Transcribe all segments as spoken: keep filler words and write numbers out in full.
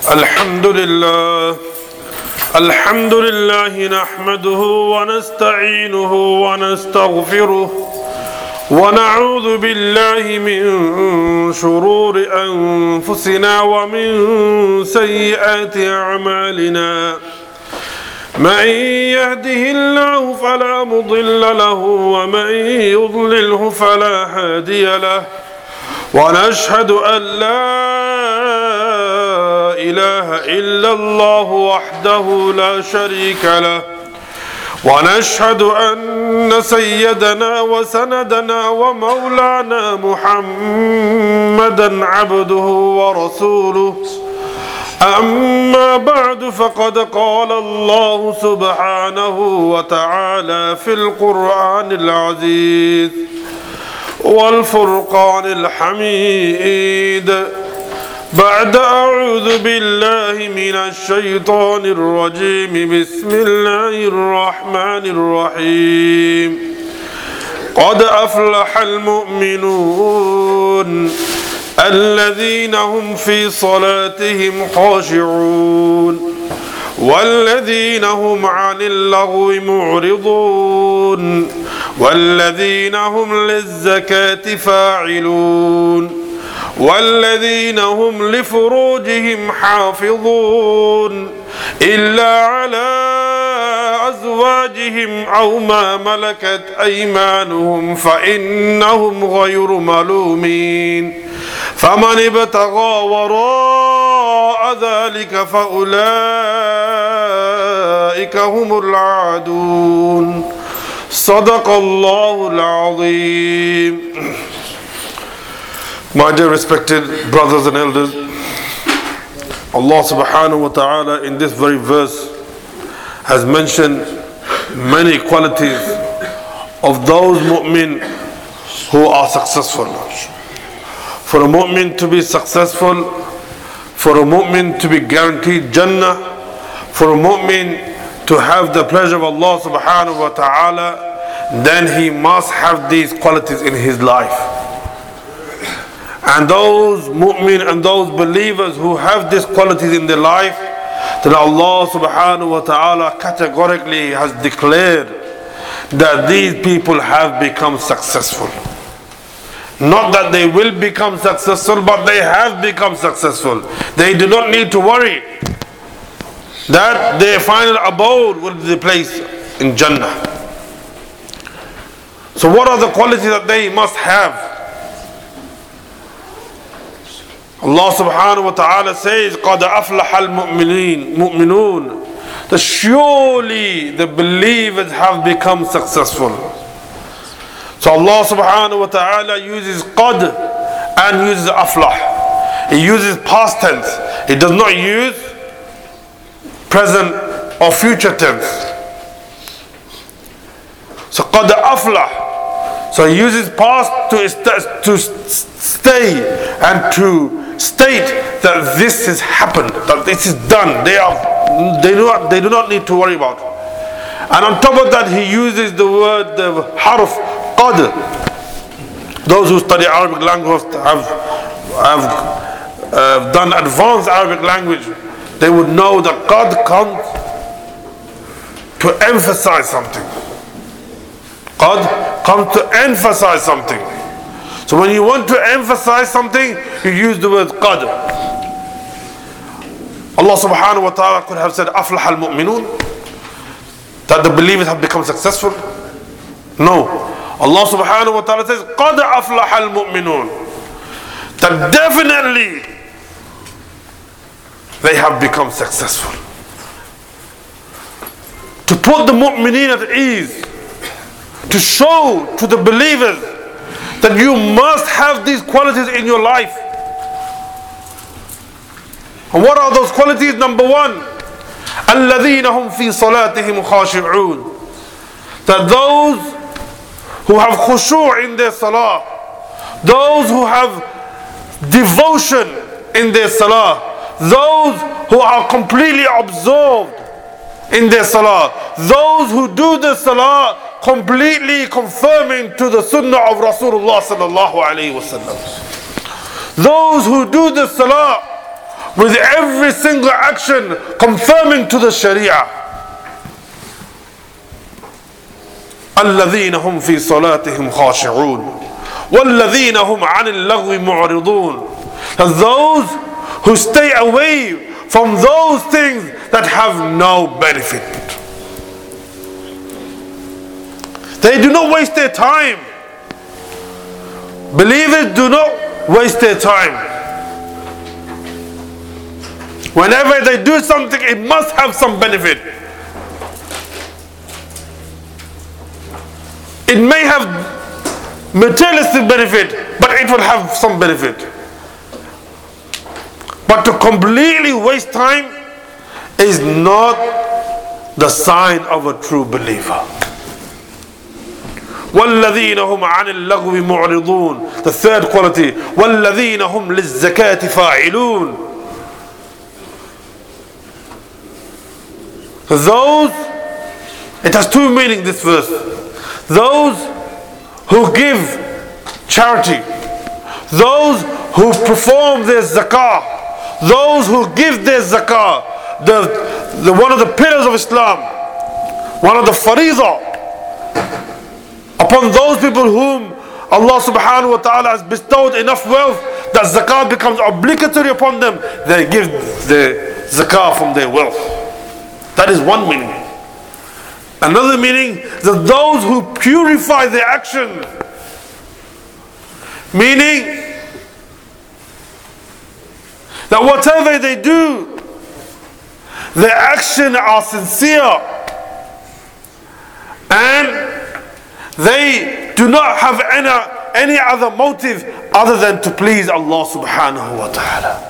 الحمد لله الحمد لله نحمده ونستعينه ونستغفره ونعوذ بالله من شرور أنفسنا ومن سيئات أعمالنا. من يهده الله فلا مضل له ومن يضلله فلا هادي له. ونشهد أن لا إله إلا الله وحده لا شريك له. ونشهد أن سيدنا وسندنا ومولانا محمدا عبده ورسوله. أما بعد فقد قال الله سبحانه وتعالى في القرآن العزيز والفرقان الحميد بعد أعوذ بالله من الشيطان الرجيم. بسم الله الرحمن الرحيم. قد أفلح المؤمنون الذين هم في صلاتهم خاشعون والذين هم عن اللغو معرضون والذين هم للزكاة فاعلون والذين هم لفروجهم حافظون إلا على أزواجهم أو ما ملكت أيمانهم فإنهم غير ملومين. فمن ابتغى وراء ذلك فأولئك هم العادون. صدق الله العظيم. My dear respected brothers and elders, Allah subhanahu wa ta'ala in this very verse has mentioned many qualities of those mu'min who are successful. For a mu'min to be successful, for a mu'min to be guaranteed Jannah, for a mu'min to have the pleasure of Allah subhanahu wa ta'ala, then he must have these qualities in his life. And those mu'min and those believers who have these qualities in their life, then Allah subhanahu wa ta'ala categorically has declared that these people have become successful. Not that they will become successful, but they have become successful. They do not need to worry that their final abode will be the place in Jannah. So what are the qualities that they must have? Allah subhanahu wa ta'ala says, قَدْ أَفْلَحَ الْمُؤْمِنِينَ مُؤْمِنُونَ, that surely the believers have become successful. So Allah subhanahu wa ta'ala uses qad and uses aflah. He uses past tense. He does not use present or future tense. So qad aflah. So he uses past to, to stay and to state that this has happened, that this is done. They are, they do not, they do not need to worry about. And on top of that, he uses the word, the harf, qad. Those who study Arabic language have, have uh, done advanced Arabic language. They would know that qad comes to emphasize something. Qad comes to emphasize something. So when you want to emphasize something, you use the word qad. Allah subhanahu wa ta'ala could have said aflah al-mu'minun, that the believers have become successful. No. Allah subhanahu wa ta'ala says qad aflah al-mu'minun, that definitely they have become successful. To put the mu'mineen at ease, to show to the believers that you must have these qualities in your life. And what are those qualities? Number one, الَّذِينَ هُمْ فِي صَلَاتِهِمْ خَاشِعُونَ, that those who have khushu' in their salah, those who have devotion in their salah, those who are completely absorbed in their salah, those who do the salah completely confirming to the sunnah of Rasulullah sallallahu alayhi wasallam. Those who do the salah with every single action confirming to the Sharia. الذين هم في صلاتهم خاشعون والذين هم عن اللغو معرضون. And those who stay away from those things that have no benefit. They do not waste their time. Believers do not waste their time. Whenever they do something, it must have some benefit. It may have materialistic benefit, but it will have some benefit. But to completely waste time is not the sign of a true believer. وَالَّذِينَ هُمْ عَنِ اللَّغْوِ مُعْرِضُونَ. The third quality, وَالَّذِينَ هُمْ لِلزَّكَاةِ فَاعِلُونَ. Those, it has two meanings, this verse. Those who give charity, those who perform their zakah, those who give their zakah, the, the one of the pillars of Islam, one of the faridah, upon those people whom Allah subhanahu wa ta'ala has bestowed enough wealth that zakah becomes obligatory upon them, they give the zakah from their wealth. That is one meaning. Another meaning is that those who purify their action, meaning that whatever they do, their actions are sincere and they do not have any, any other motive other than to please Allah subhanahu wa ta'ala.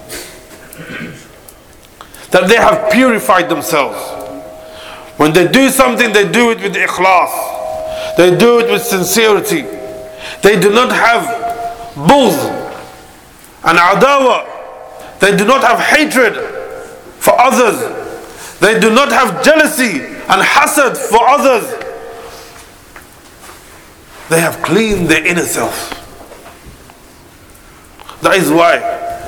That they have purified themselves. When they do something, they do it with ikhlas. They do it with sincerity. They do not have bughd and adawa. They do not have hatred for others. They do not have jealousy and hasad for others. They have cleaned their inner self. That is why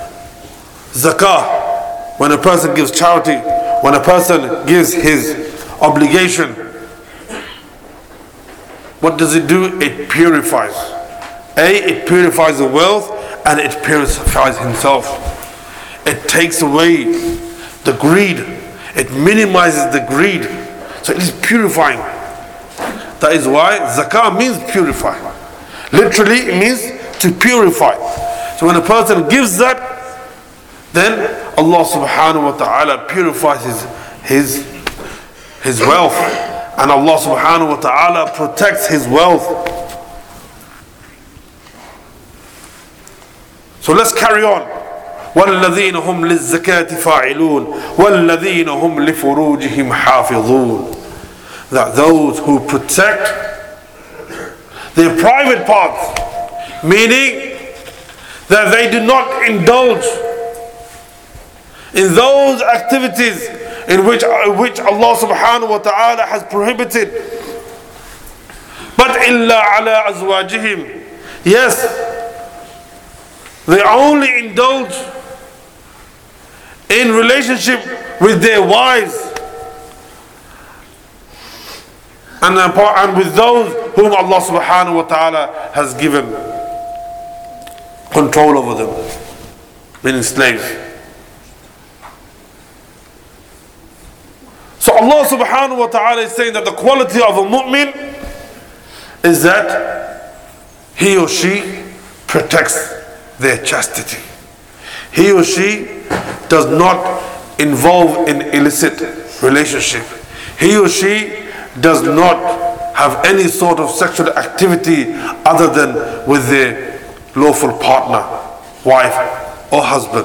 zakah, when a person gives charity, when a person gives his obligation, what does it do? It purifies. A, it purifies the wealth and it purifies himself. It takes away the greed. It minimizes the greed. So it is purifying. That is why zakah means purify. Literally it means to purify. So when a person gives that, then Allah subhanahu wa ta'ala purifies his, his, his wealth. And Allah subhanahu wa ta'ala protects his wealth. So let's carry on. وَالَّذِينَ هُمْ لِلزَّكَاةِ فَاعِلُونَ وَالَّذِينَ هُمْ لِفُرُوجِهِمْ حَافِظُونَ. That those who protect their private parts, meaning that they do not indulge in those activities in which, uh, which Allah subhanahu wa ta'ala has prohibited. But إِلَّا عَلَىٰ أَزْوَاجِهِمْ. Yes, they only indulge in relationship with their wives and, and with those whom Allah subhanahu wa ta'ala has given control over them, meaning slaves. So Allah subhanahu wa ta'ala is saying that the quality of a mu'min is that he or she protects their chastity. He or she does not involve in illicit relationship. He or she does not have any sort of sexual activity other than with their lawful partner, wife or husband.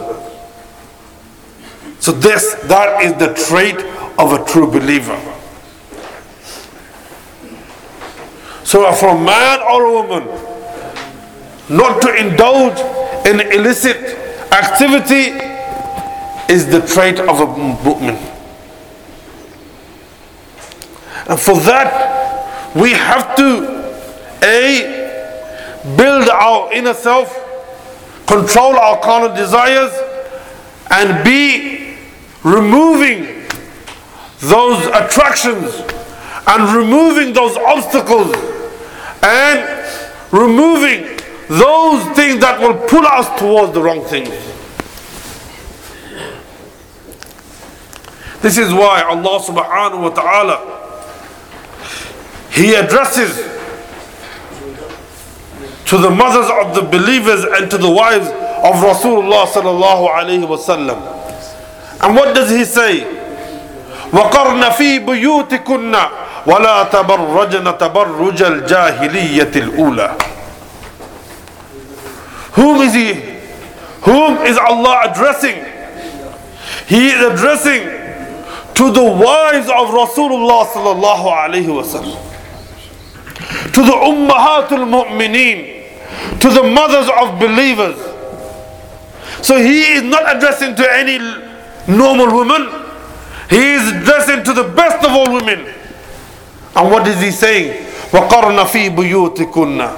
So this, that is the trait of a true believer. So for a man or a woman not to indulge in illicit activity is the trait of a mu'min. And for that we have to A, build our inner self, control our carnal desires, and be removing those attractions and removing those obstacles and removing those things that will pull us towards the wrong things. This is why Allah subhanahu wa ta'ala, He addresses to the mothers of the believers and to the wives of Rasulullah sallallahu alayhi wa sallam. And what does He say? وَقَرْنَ فِي بُيُوتِكُنَّ وَلَا تَبَرَّجْنَ تَبَرُّجَ الْجَاهِلِيَّةِ الْأُولَى. Whom is He? Whom is Allah addressing? He is addressing to the wives of Rasulullah sallallahu alayhi wa sallam, to the ummahatul mu'mineen, to the mothers of believers. So He is not addressing to any normal woman. He is addressing to the best of all women. And what is He saying? وَقَرْنَ فِي بُيُوتِكُنَّ.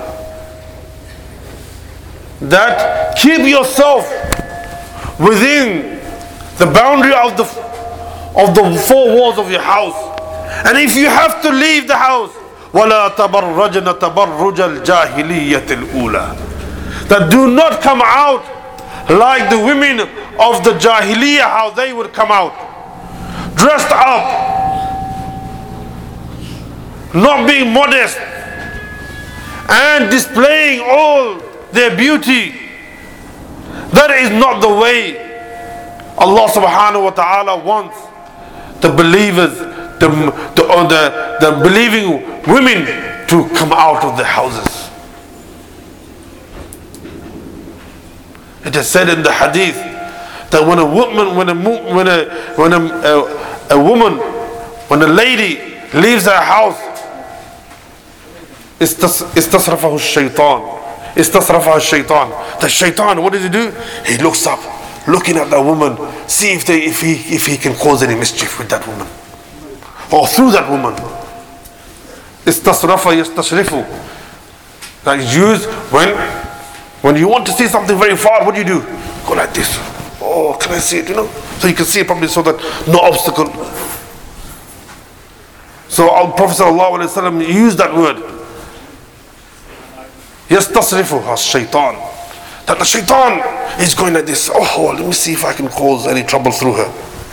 That keep yourself within the boundary of the of the four walls of your house. And if you have to leave the house, وَلَا تَبَرَّجْنَ تَبَرُّجَ الْجَاهِلِيَّةِ الْأُولَى. That do not come out like the women of the Jahiliyyah, how they would come out, dressed up, not being modest, and displaying all their beauty. That is not the way Allah subhanahu wa ta'ala wants the believers, the, the, or the, the believing women to come out of their houses. It is said in the hadith that when a woman, when a when a when a, a, a woman, when a lady leaves her house, istasrafahu shaitan, istasrafahu shaitan. The shaitan, what does he do? He looks up, looking at that woman, see if they, if he, if he can cause any mischief with that woman, or through that woman. Istasrafa yastashrifu. That is used when, when you want to see something very far. What do you do? Go like this. Oh, can I see it? You know, so you can see it properly, so that no obstacle. So our Prophet sallallahu alaihi wasallam used that word. Yastasrifu has shaitan. That the shaitan is going like this. Oh, let me see if I can cause any trouble through her.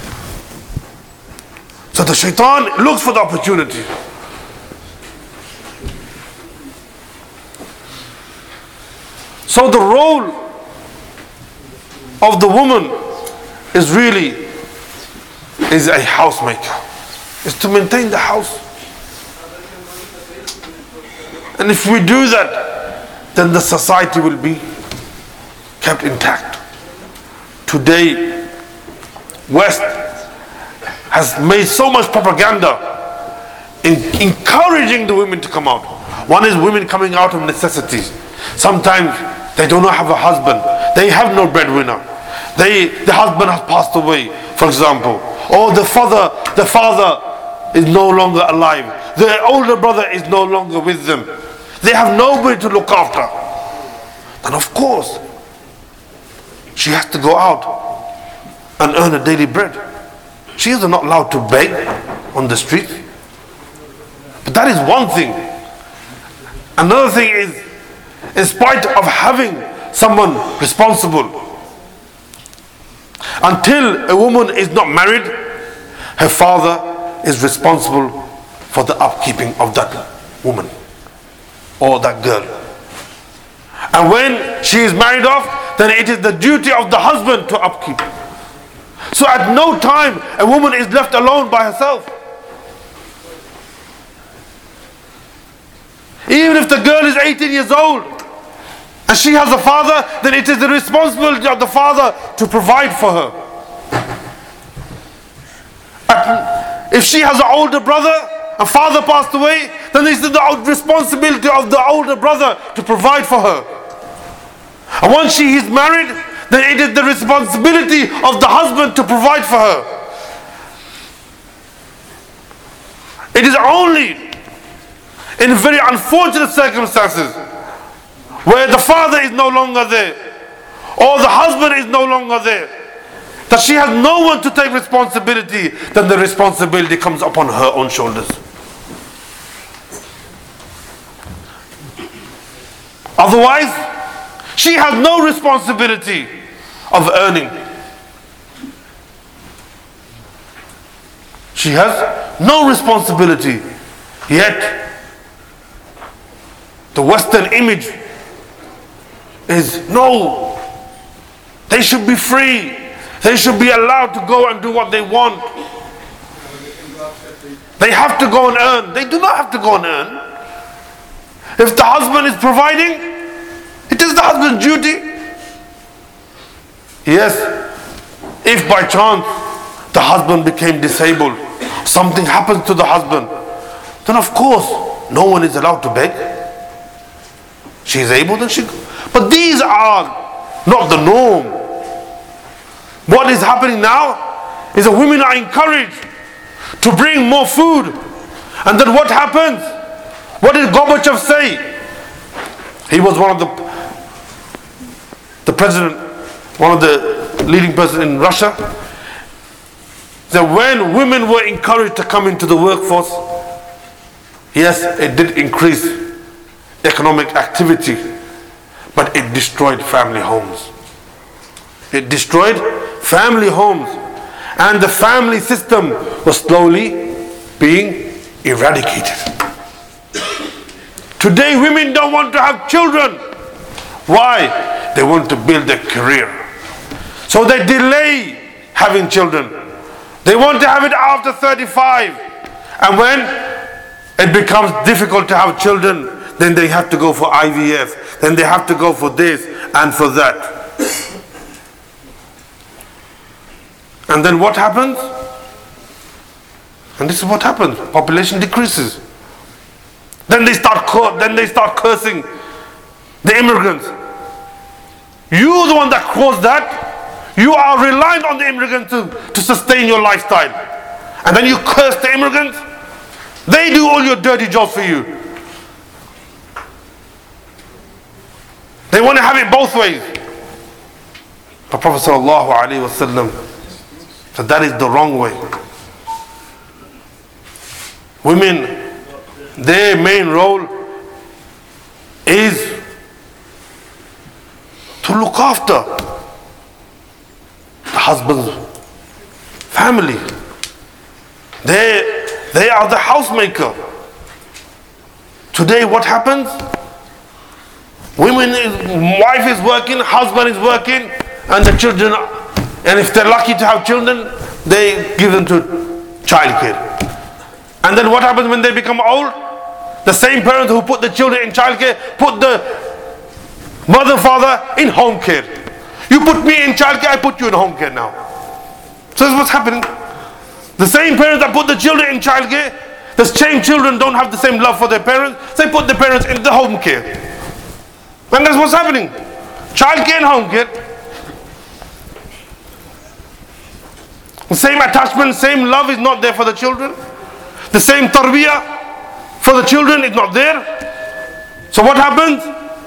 So the shaitan looks for the opportunity. So the role of the woman is really is a housemaker. Is to maintain the house. And if we do that, then the society will be kept intact. Today, West has made so much propaganda in encouraging the women to come out. One is women coming out of necessities. Sometimes they do not have a husband. They have no breadwinner. They, the husband has passed away, for example. Or the father, the father is no longer alive. The older brother is no longer with them. They have nobody to look after. And of course, she has to go out and earn a daily bread. She is not allowed to beg on the street. But that is one thing. Another thing is, in spite of having someone responsible, until a woman is not married, her father is responsible for the upkeeping of that woman or that girl. And when she is married off, then it is the duty of the husband to upkeep. So at no time a woman is left alone by herself. Even if the girl is eighteen years old and she has a father, then it is the responsibility of the father to provide for her. And if she has an older brother, a father passed away, then it is the responsibility of the older brother to provide for her. And once she is married, then it is the responsibility of the husband to provide for her. It is only in very unfortunate circumstances where the father is no longer there or the husband is no longer there that she has no one to take responsibility, then the responsibility comes upon her own shoulders. Otherwise, she has no responsibility of earning. She has no responsibility. Yet, the Western image is, no, they should be free. They should be allowed to go and do what they want. They have to go and earn. They do not have to go and earn. If the husband is providing, it is the husband's duty. Yes, if by chance the husband became disabled, something happens to the husband, then of course no one is allowed to beg. She is able, then she. But these are not the norm. What is happening now is that women are encouraged to bring more food, and then what happens? What did Gorbachev say? He was one of the the president, one of the leading person in Russia. That when women were encouraged to come into the workforce, yes, it did increase economic activity, but it destroyed family homes. It destroyed family homes, and the family system was slowly being eradicated. Today women don't want to have children. Why? They want to build a career. So they delay having children. They want to have it after thirty-five. And when it becomes difficult to have children, then they have to go for I V F. Then they have to go for this and for that. And then what happens? And this is what happens. Population decreases. Then they start then they start cursing the immigrants. You're the one that caused that. You are reliant on the immigrants to, to sustain your lifestyle. And then you curse the immigrants. They do all your dirty jobs for you. They want to have it both ways. But Prophet sallallahu alaihi wasallam said that is the wrong way. Women, their main role is to look after the husband's family. They, they are the housemaker. Today what happens? Women, is, wife is working, husband is working, and the children, and if they're lucky to have children, they give them to childcare. And then what happens when they become old? The same parents who put the children in childcare put the mother and father in home care. You put me in childcare, I put you in home care now. So that's what's happening. The same parents that put the children in childcare, the same children don't have the same love for their parents, they put the parents in the home care. And that's what's happening. Childcare and home care. The same attachment, same love is not there for the children. The same tarbiyah for the children is not there. So what happens?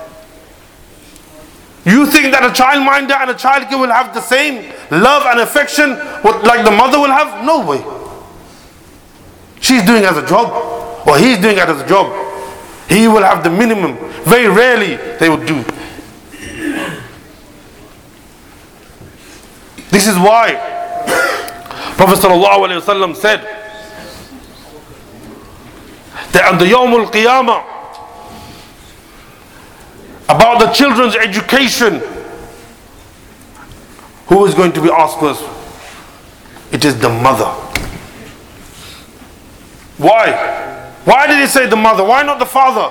You think that a childminder and a childcare will have the same love and affection like the mother will have? No way. She's doing as a job, or he's doing it as a job. He will have the minimum. Very rarely they would do. This is why Prophet sallallahu alaihi wasallam said that on the Yawm al-Qiyamah, about the children's education, who is going to be asked first? It is the mother. Why? Why did he say the mother? Why not the father?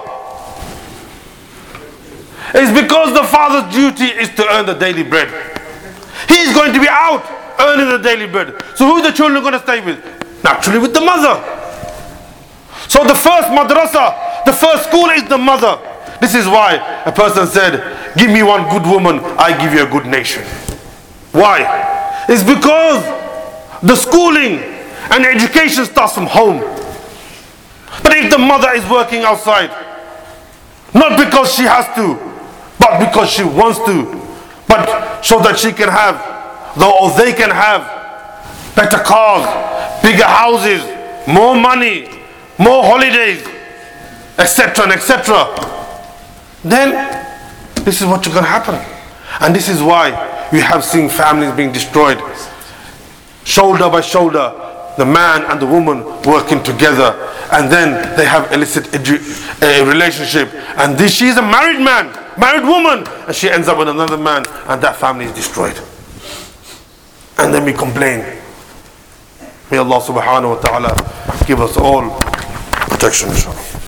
It's because the father's duty is to earn the daily bread. He is going to be out earning the daily bread. So who are the children going to stay with? Naturally with the mother. So the first madrasa, the first school is the mother. This is why a person said, give me one good woman, I give you a good nation. Why? It's because the schooling and education starts from home. But if the mother is working outside, not because she has to, but because she wants to, but so that she can have though or they can have better cars, bigger houses, more money, more holidays, etc. and et cetera, then this is what's going to happen. And this is why you have seen families being destroyed. Shoulder by shoulder, the man and the woman working together, and then they have illicit edu- uh, relationship, and this, she is a married man, married woman, and she ends up with another man, and that family is destroyed. And then we complain. May Allah subhanahu wa ta'ala give us all protection, inshallah.